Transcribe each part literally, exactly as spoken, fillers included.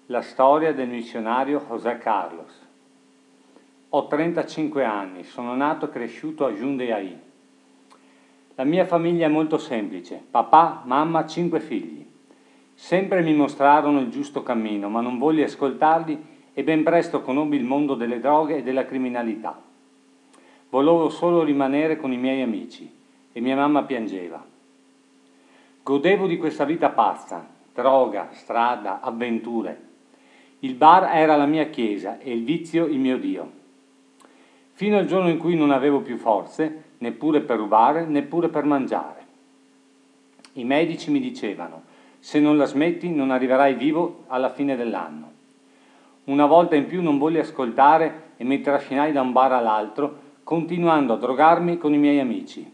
La storia del missionario José Carlos. Ho trentacinque anni, sono nato e cresciuto a Jundiaí. La mia famiglia è molto semplice, papà, mamma, cinque figli. Sempre mi mostrarono il giusto cammino, ma non volli ascoltarli e ben presto conobbi il mondo delle droghe e della criminalità. Volevo solo rimanere con i miei amici e mia mamma piangeva. Godevo di questa vita pazza, droga, strada, avventure. Il bar era la mia chiesa e il vizio il mio Dio. Fino al giorno in cui non avevo più forze, neppure per rubare, neppure per mangiare. I medici mi dicevano, se non la smetti non arriverai vivo alla fine dell'anno. Una volta in più non volli ascoltare e mi trascinai da un bar all'altro, continuando a drogarmi con i miei amici.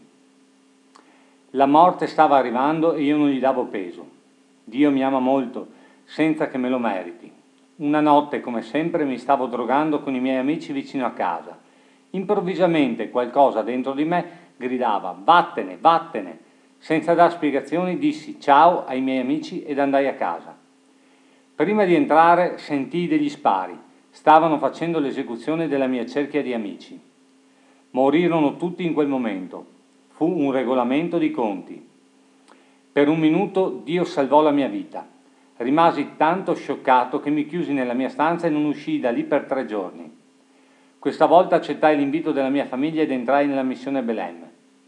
La morte stava arrivando e io non gli davo peso. Dio mi ama molto, senza che me lo meriti. Una notte, come sempre, mi stavo drogando con i miei amici vicino a casa. Improvvisamente qualcosa dentro di me gridava «Vattene, vattene!». Senza dar spiegazioni dissi ciao ai miei amici ed andai a casa. Prima di entrare sentii degli spari. Stavano facendo l'esecuzione della mia cerchia di amici. Morirono tutti in quel momento. Fu un regolamento di conti. Per un minuto Dio salvò la mia vita. Rimasi tanto scioccato che mi chiusi nella mia stanza e non uscii da lì per tre giorni. Questa volta accettai l'invito della mia famiglia ed entrai nella missione Belém.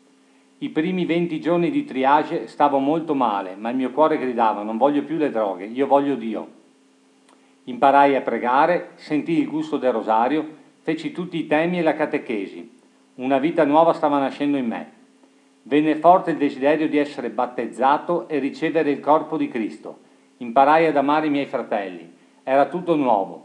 I primi venti giorni di triage stavo molto male, ma il mio cuore gridava non voglio più le droghe, io voglio Dio. Imparai a pregare, sentii il gusto del rosario, feci tutti i temi e la catechesi. Una vita nuova stava nascendo in me. Venne forte il desiderio di essere battezzato e ricevere il corpo di Cristo. Imparai ad amare i miei fratelli. Era tutto nuovo.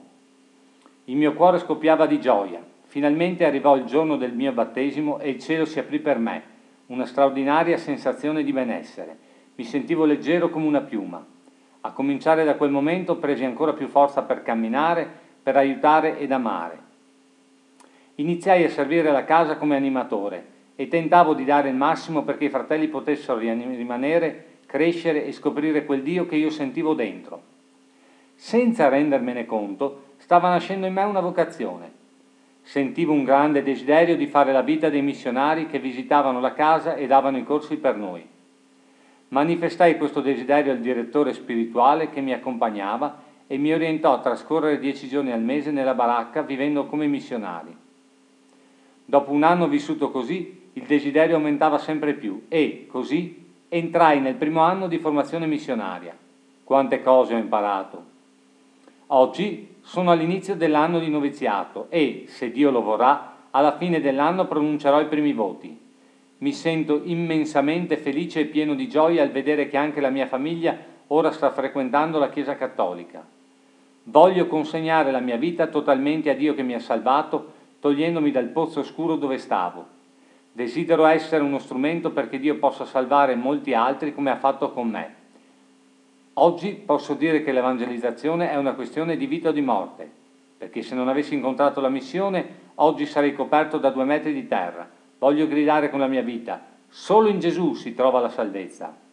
Il mio cuore scoppiava di gioia. Finalmente arrivò il giorno del mio battesimo e il cielo si aprì per me. Una straordinaria sensazione di benessere. Mi sentivo leggero come una piuma. A cominciare da quel momento presi ancora più forza per camminare, per aiutare ed amare. Iniziai a servire la casa come animatore e tentavo di dare il massimo perché i fratelli potessero rimanere, crescere e scoprire quel Dio che io sentivo dentro. Senza rendermene conto, stava nascendo in me una vocazione. Sentivo un grande desiderio di fare la vita dei missionari che visitavano la casa e davano i corsi per noi. Manifestai questo desiderio al direttore spirituale che mi accompagnava e mi orientò a trascorrere dieci giorni al mese nella baracca vivendo come missionari. Dopo un anno vissuto così, il desiderio aumentava sempre più e, così, entrai nel primo anno di formazione missionaria. Quante cose ho imparato! Oggi sono all'inizio dell'anno di noviziato e, se Dio lo vorrà, alla fine dell'anno pronuncerò i primi voti. Mi sento immensamente felice e pieno di gioia al vedere che anche la mia famiglia ora sta frequentando la Chiesa Cattolica. Voglio consegnare la mia vita totalmente a Dio che mi ha salvato, togliendomi dal pozzo oscuro dove stavo. Desidero essere uno strumento perché Dio possa salvare molti altri come ha fatto con me. Oggi posso dire che l'evangelizzazione è una questione di vita o di morte, perché se non avessi incontrato la missione, oggi sarei coperto da due metri di terra. Voglio gridare con la mia vita, solo in Gesù si trova la salvezza.